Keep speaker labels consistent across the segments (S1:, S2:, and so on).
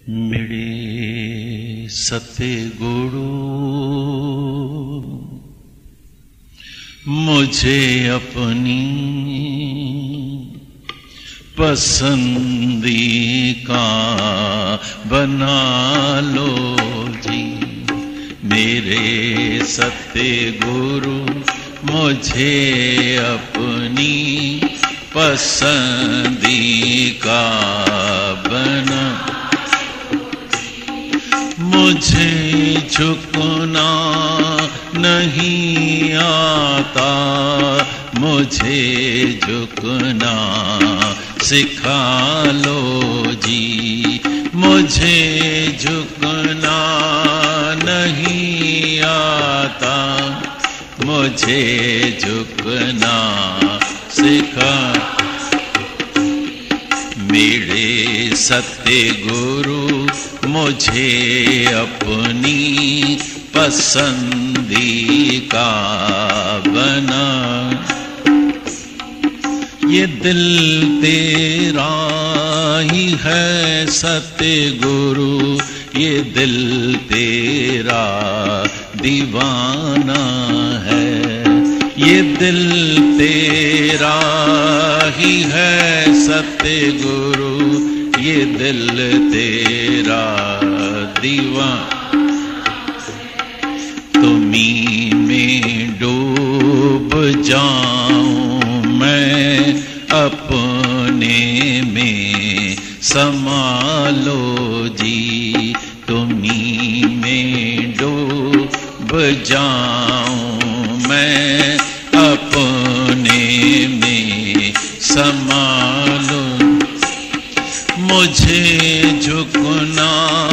S1: मेरे सतगुरु मुझे अपनी पसंदी का बना लो जी। मेरे सतगुरु मुझे अपनी पसंदी का बना। मुझे झुकना नहीं आता, मुझे झुकना सिखा लो जी। मुझे झुकना नहीं आता, मुझे झुकना सिखा। मेरे सतगुरु मुझे अपनी पसंदी का बना। ये दिल तेरा ही है सतगुरु, ये दिल तेरा दीवाना है। ये दिल तेरा ही है सतगुरु, ये दिल तेरा दीवाना। तुम्हीं में डूब जाऊं मैं, अपने में समा लो जी। तुम्हीं में डूब जाऊं मैं, अपने में समा लो। मुझे झुकना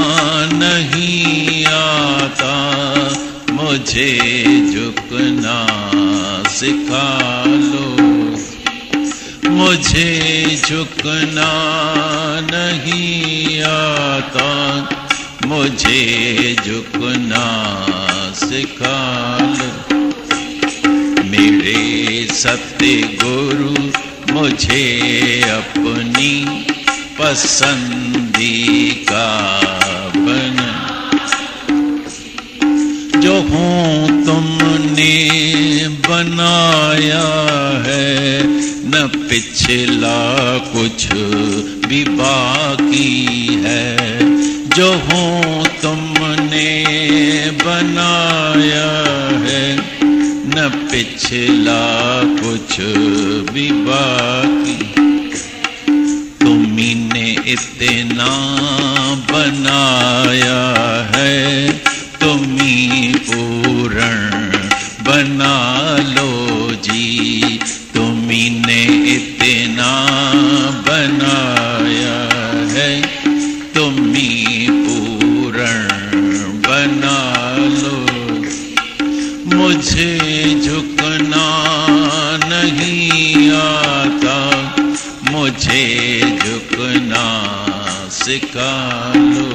S1: नहीं आता, मुझे झुकना सिखा लो। मुझे झुकना नहीं आता, मुझे झुकना सिखा लो। मेरे सतगुरु मुझे अपनी पसंदी का बना। जो हूँ तुमने बनाया है, न पिछला कुछ भी बाकी है। जो हूँ तुमने बनाया है, न पिछला कुछ भी बाकी। तुम्हीं ने इतना बनाया है, तुम्हीं पूर्ण बना लो जी। तुम्हीं ने इतना बनाया है, तुम्हीं पूर्ण बना लो। मुझे झुकना नहीं आता, मुझे झुकना सिखा लो।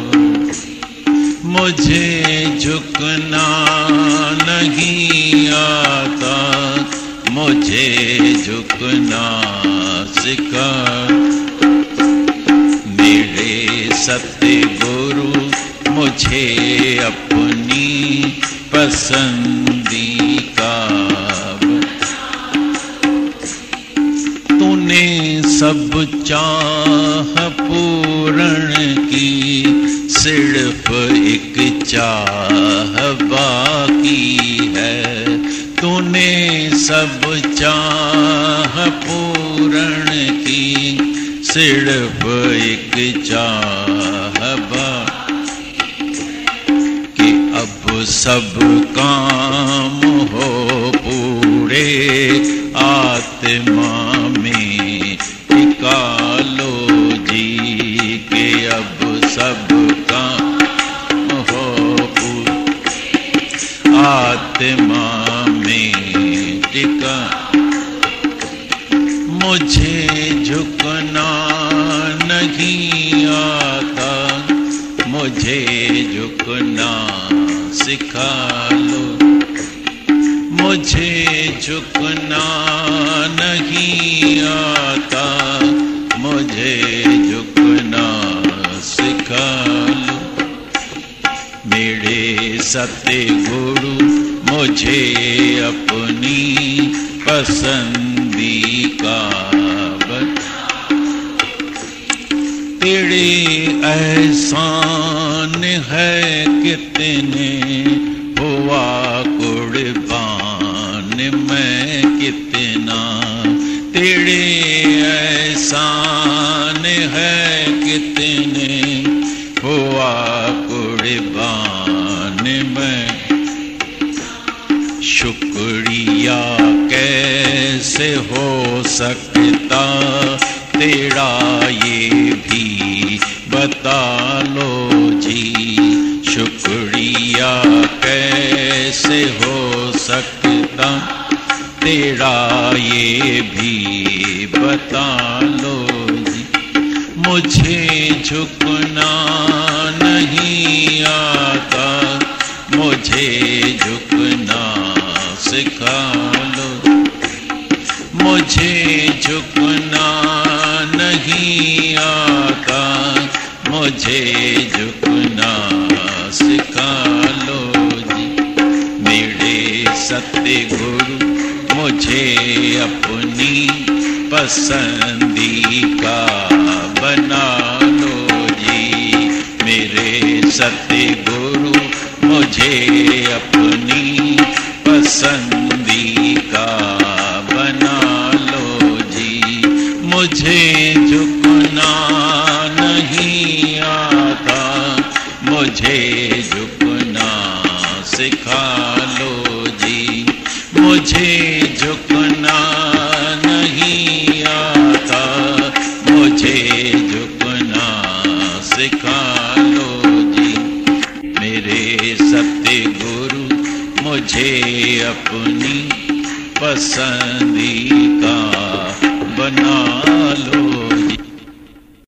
S1: मुझे झुकना नहीं आता, मुझे झुकना सिखा। मेरे सतगुरु मुझे अपनी पसंदी का। तूने सब चाह पूर्ण की, सिर्फ एक चाह बाकी है। तूने सब चाह पूर्ण की, सिर्फ एक चाह बाकी। कि अब सब काम हो पूरे, आत्मा में टिका लो जी। के अब सब काम हो आत्मा में टिका। मुझे झुकना नहीं आता, मुझे झुकना सिखा लो। मुझे झुकना नहीं आता, मुझे झुकना सिखा। लो। मेरे सतगुरु मुझे अपनी पसंदी का तेरे एहसान है कितने हुआ कुर्बान मैं कितना। तेरे एहसान है कितने हुआ कुर्बान मैं। शुक्रिया कैसे हो सकता तेरा ये भी बता लो जी। शुक्रिया कैसे हो सकता तेरा ये भी बता लो जी। मुझे झुकना नहीं आता, मुझे झुकना सिखा लो। मुझे झुकना नहीं आता, मुझे झुकना सिखा लो जी। मेरे सतगुरु मुझे अपनी पसंदी का बना लो जी। मेरे सतगुरु मुझे अपनी पसंदी का बना लो जी। मुझे झुकना नहीं आता, मुझे झुकना सिखा लो जी। मुझे झुकना नहीं आता, मुझे झुकना सिखा लो जी। मेरे सतगुरु मुझे अपनी पसंदी का बना